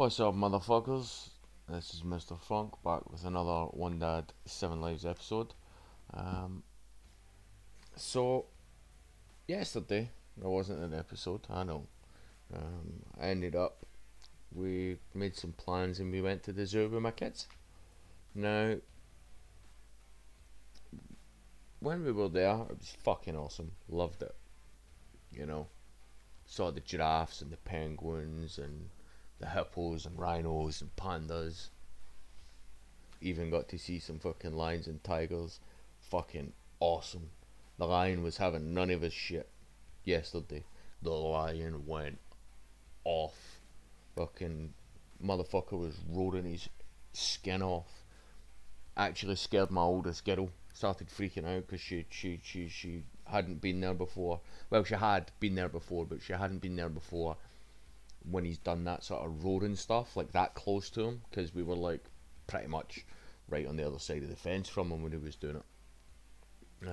What's up, motherfuckers? This is Mr. Funk back with another One Dad 7 Lives episode. Um, so, yesterday, there wasn't an episode, I know. I ended up, we made some plans and we went to the zoo with my kids. Now, when we were there, it was fucking awesome. Loved it. You know, saw the giraffes and the penguins and the hippos and rhinos and pandas. Even got to see some fucking lions and tigers. Fucking awesome. The lion was having none of his shit yesterday. The lion went off. Fucking motherfucker was roaring his skin off. Actually scared my oldest girl. Started freaking out because she hadn't been there before. Well, she had been there before, but she hadn't been there before when he's done that sort of roaring stuff, like that close to him, because we were like pretty much right on the other side of the fence from him when he was doing it.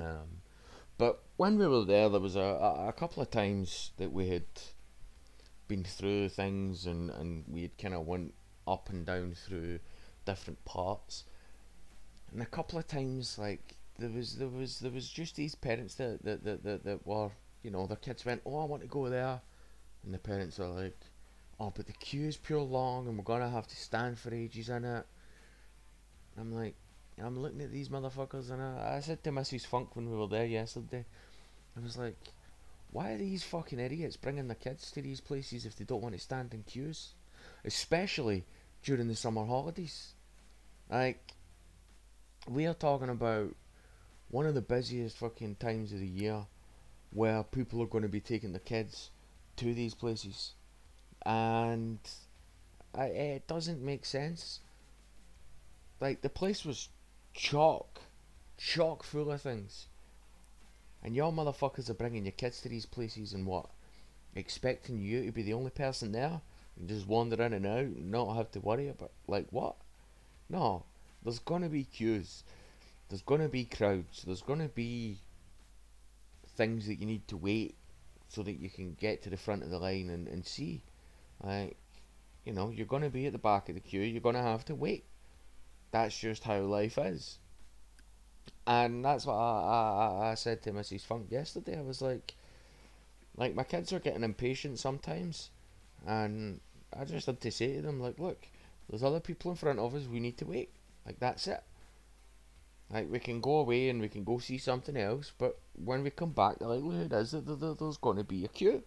But when we were there was a couple of times that we had been through things and we had kind of went up and down through different parts, and a couple of times like there was just these parents that were, you know, their kids went, oh, I want to go there, and the parents are like, oh, but the queue is pure long and we're gonna have to stand for ages in it. I'm like, I'm looking at these motherfuckers, and I said to Mrs. Funk when we were there yesterday, I was like, why are these fucking idiots bringing their kids to these places if they don't want to stand in queues? Especially during the summer holidays. Like, we are talking about one of the busiest fucking times of the year where people are going to be taking their kids to these places. And it doesn't make sense. Like, the place was chock full of things. And y'all motherfuckers are bringing your kids to these places and what? Expecting you to be the only person there? And just wander in and out and not have to worry about, like, what? No. There's gonna be queues. There's gonna be crowds. There's gonna be things that you need to wait so that you can get to the front of the line and see. Like, you know, you're gonna be at the back of the queue. You're gonna have to wait. That's just how life is. And that's what I said to Mrs. Funk yesterday. I was like, my kids are getting impatient sometimes, and I just had to say to them, like, look, there's other people in front of us. We need to wait. Like, that's it. Like, we can go away and we can go see something else, but when we come back, the likelihood is that there's going to be a queue.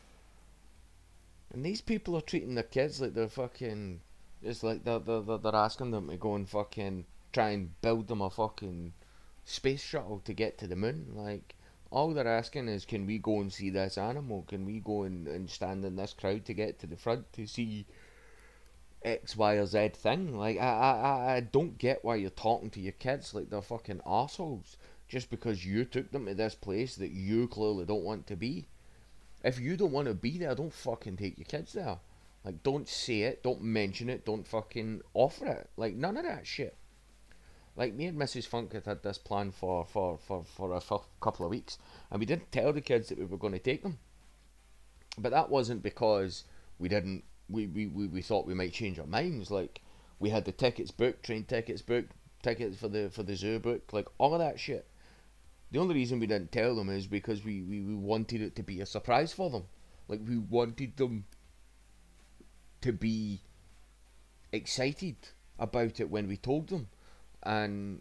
And these people are treating their kids like they're fucking. It's like they're asking them to go and fucking try and build them a fucking space shuttle to get to the moon. Like, all they're asking is, can we go and see this animal? Can we go and stand in this crowd to get to the front to see X, Y, or Z thing? Like, I don't get why you're talking to your kids like they're fucking assholes just because you took them to this place that you clearly don't want to be. If you don't want to be there, don't fucking take your kids there. Like, don't say it, don't mention it, don't fucking offer it. Like, none of that shit. Like, me and Mrs. Funk had this plan for a couple of weeks, and we didn't tell the kids that we were going to take them. But that wasn't because we didn't, we thought we might change our minds. Like, we had the tickets booked, train tickets booked, tickets for the zoo booked, like, all of that shit. The only reason we didn't tell them is because we wanted it to be a surprise for them. Like, we wanted them to be excited about it when we told them. And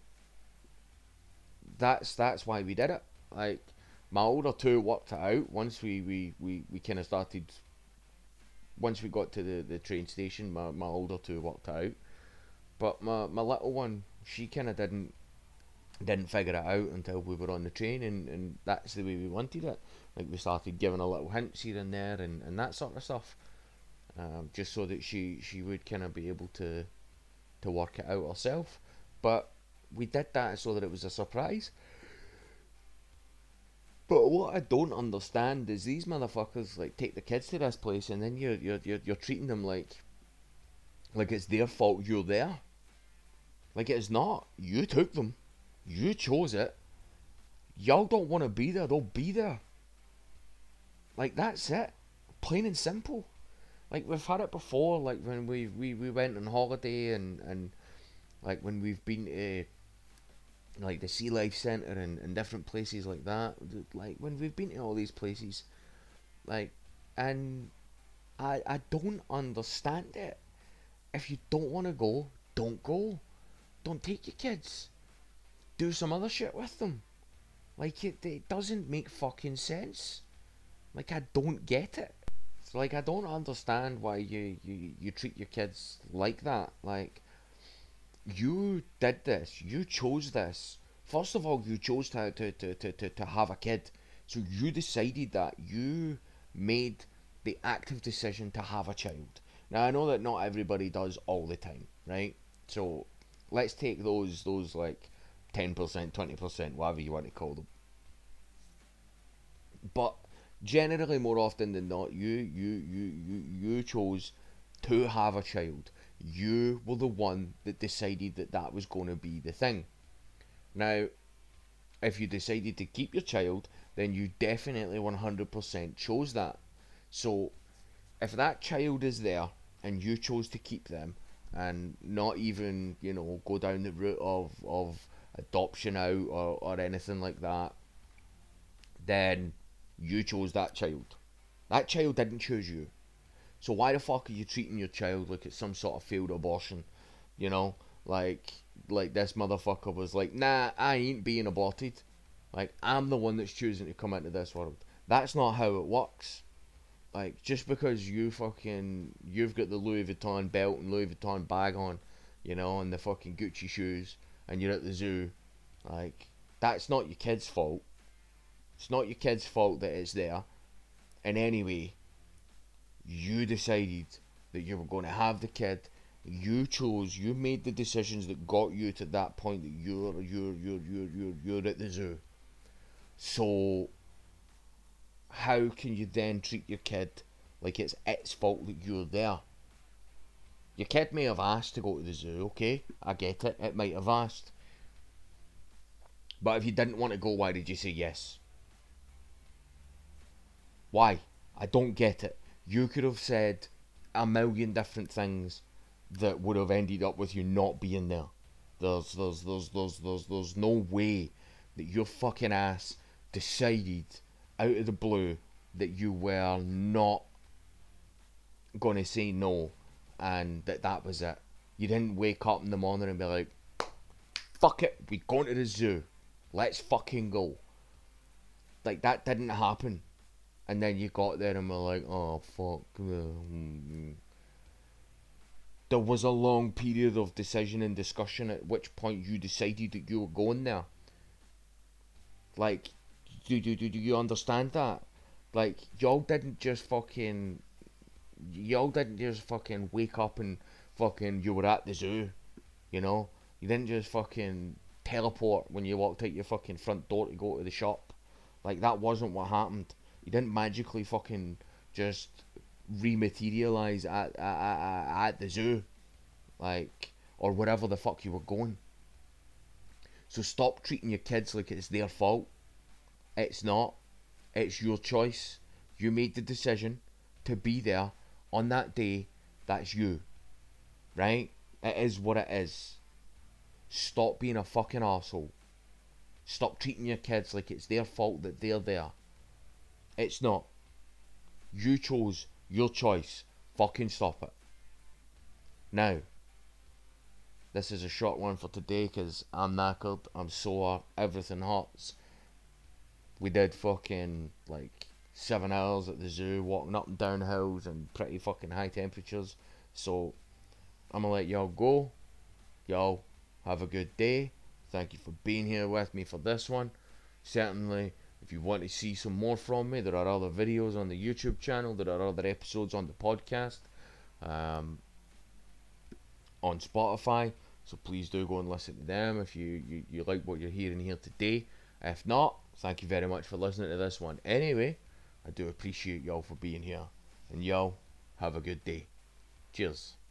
that's why we did it. Like, my older two worked it out once we kind of started. Once we got to the train station, my older two worked it out. But my little one, she kind of didn't figure it out until we were on the train, and that's the way we wanted it. Like, we started giving a little hints here and there and that sort of stuff, just so that she would kind of be able to work it out herself. But we did that so that it was a surprise. But what I don't understand is these motherfuckers like take the kids to this place and then you're treating them like it's their fault you're there. Like, it is not. You took them. You chose it. Y'all don't want to be there. They'll be there. Like, that's it. Plain and simple. Like we've had it before, like when we went on holiday and like when we've been to like the Sea Life Centre and different places like that. Like when we've been to all these places, like, and I don't understand it. If you don't want to go, don't go. Don't take your kids. Do some other shit with them. Like it doesn't make fucking sense. Like I don't get it. It's like I don't understand why you treat your kids like that. Like you did this. You chose this. First of all, you chose to have a kid. So you decided that you made the active decision to have a child. Now I know that not everybody does all the time, right? So let's take those like 10%, 20%, whatever you want to call them. But generally, more often than not, you chose to have a child. You were the one that decided that that was going to be the thing. Now, if you decided to keep your child, then you definitely 100% chose that. So, if that child is there and you chose to keep them and not even, go down the route of adoption out or anything like that, then you chose that child. That child didn't choose you. So why the fuck are you treating your child like it's some sort of failed abortion? You know, like this motherfucker was like, nah, I ain't being aborted. Like I'm the one that's choosing to come into this world. That's not how it works. Like just because you've got the Louis Vuitton belt and Louis Vuitton bag on, and the fucking Gucci shoes, and you're at the zoo, like that's not your kid's fault. It's not your kid's fault that it's there. And anyway, you decided that you were going to have the kid. You made the decisions that got you to that point that you're at the zoo. So how can you then treat your kid like it's its fault that you're there? Your kid may have asked to go to the zoo, okay? I get it. It might have asked. But if you didn't want to go, why did you say yes? Why? I don't get it. You could have said a million different things that would have ended up with you not being there. There's no way that your fucking ass decided out of the blue that you were not gonna say no and that was it. You didn't wake up in the morning and be like, fuck it, we going to the zoo. Let's fucking go. Like that didn't happen. And then you got there and were like, oh fuck. There was a long period of decision and discussion at which point you decided that you were going there. Like, do you understand that? Like, y'all didn't just fucking wake up and fucking you were at the zoo, you know? You didn't just fucking teleport when you walked out your fucking front door to go to the shop. Like, that wasn't what happened. You didn't magically fucking just rematerialize at the zoo, like, or wherever the fuck you were going. So stop treating your kids like it's their fault. It's not. It's your choice. You made the decision to be there on that day. That's you, right? It is what it is. Stop being a fucking arsehole. Stop treating your kids like it's their fault that they're there. It's not. You chose your choice. Fucking stop it. Now, this is a short one for today because I'm knackered, I'm sore, everything hurts. We did fucking like 7 hours at the zoo, walking up and down hills and pretty fucking high temperatures. So, I'm gonna let y'all go. Y'all have a good day. Thank you for being here with me for this one. Certainly, if you want to see some more from me, there are other videos on the YouTube channel. There are other episodes on the podcast, on Spotify. So please do go and listen to them if you like what you're hearing here today. If not, thank you very much for listening to this one. Anyway, I do appreciate y'all for being here. And y'all, have a good day. Cheers.